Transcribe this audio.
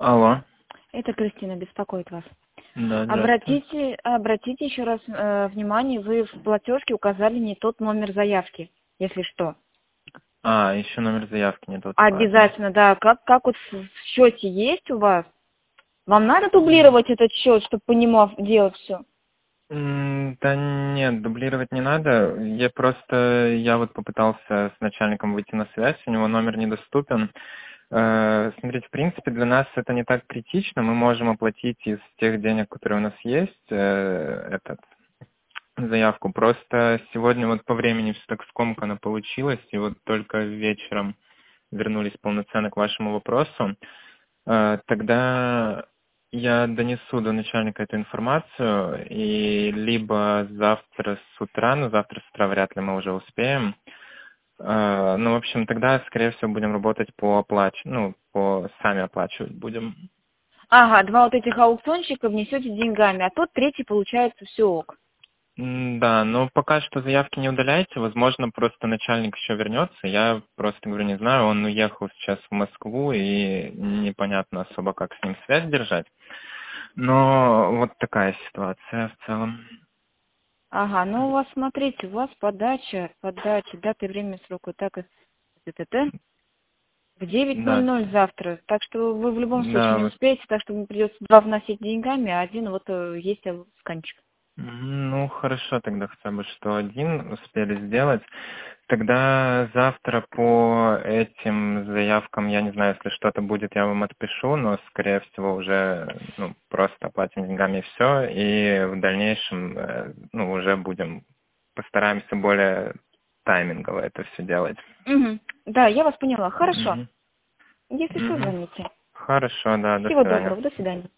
Алло. Это Кристина беспокоит вас. Да, здравствуйте. Обратите еще раз внимание, вы в платежке указали не тот номер заявки, если что. Еще номер заявки не тот указан. Обязательно, да. Как вот в счете есть у вас? Вам надо дублировать этот счет, чтобы по нему делать все? Да нет, дублировать не надо. Я вот попытался с начальником выйти на связь, у него номер недоступен. Смотрите, в принципе, для нас это не так критично. Мы можем оплатить из тех денег, которые у нас есть, заявку. Просто сегодня вот по времени все так скомканно получилось, и вот только вечером вернулись полноценно к вашему вопросу. Тогда я донесу до начальника эту информацию, и либо завтра с утра, но завтра с утра вряд ли мы уже успеем. Ну, в общем, тогда, скорее всего, будем работать сами оплачивать будем. Ага, два вот этих аукционщика внесете деньгами, а тот третий получается все ок. Да, но пока что заявки не удаляйте, возможно, просто начальник еще вернется. Я просто говорю, не знаю, он уехал сейчас в Москву, и непонятно особо, как с ним связь держать. Но вот такая ситуация в целом. Ага, ну у вас, смотрите, у вас подача, дата, время, срок, вот так и т.т. В Да, 9:00 завтра. Так что вы в любом случае да, не вот. успеете, так что мне придется два вносить деньгами, а один вот есть сканчик. Ну, хорошо тогда хотя бы, что один успели сделать. Тогда завтра по этим заявкам, я не знаю, если что-то будет, я вам отпишу, но, скорее всего, уже просто оплатим деньгами и все, и в дальнейшем уже постараемся более таймингово это все делать. Угу. Да, я вас поняла. Хорошо. Мгм. Если что, Мгм. звоните. Хорошо, да, до Всего свидания. доброго. До свидания.